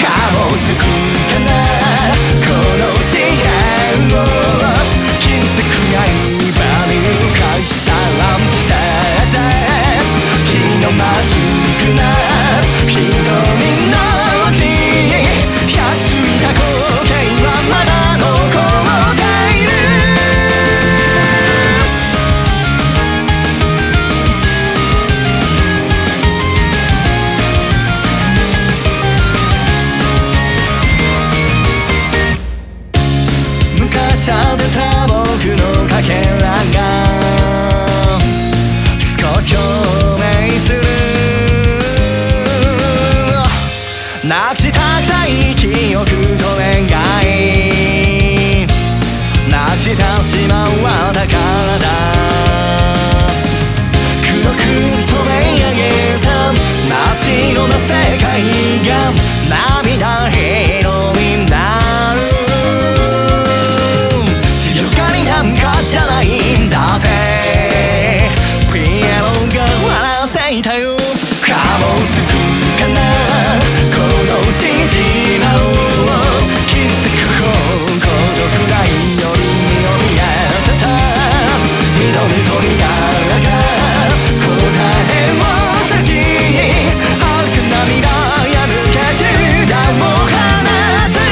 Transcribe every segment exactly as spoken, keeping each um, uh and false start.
もうすぐかなこの時間を金色刃に浮かしたランチだって気のまっすぐな瞳のうち百過ぎた光景はまだ残っている昔ゃ出た僕のかけらが少し共鳴する泣きたくない記憶と願い泣きたしまうわだからだ黒く染め上げた真っ白な世界が涙色になる強がりなんかじゃないんだってピエロが笑っていたよかもうすぐかなこの信じらを気づく孤独な夜によみがえってた緑鳥が答えを探し遥か涙破け中断を離す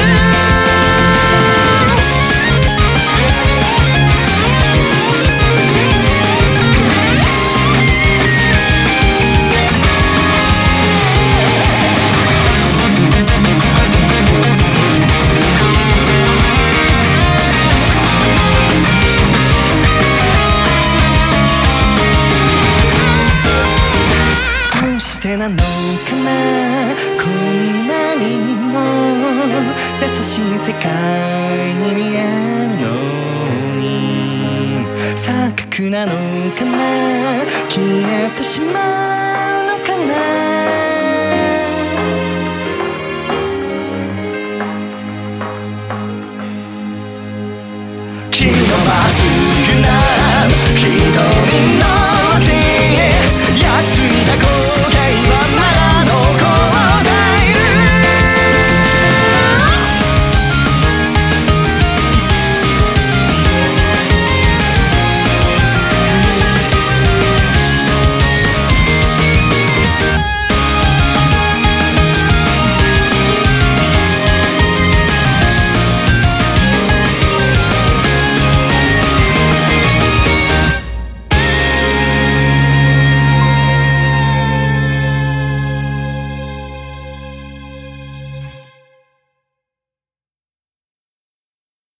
どうしてなのかなこんなにも優しい世界に見えるのに錯覚なのかな消えてしまうのかな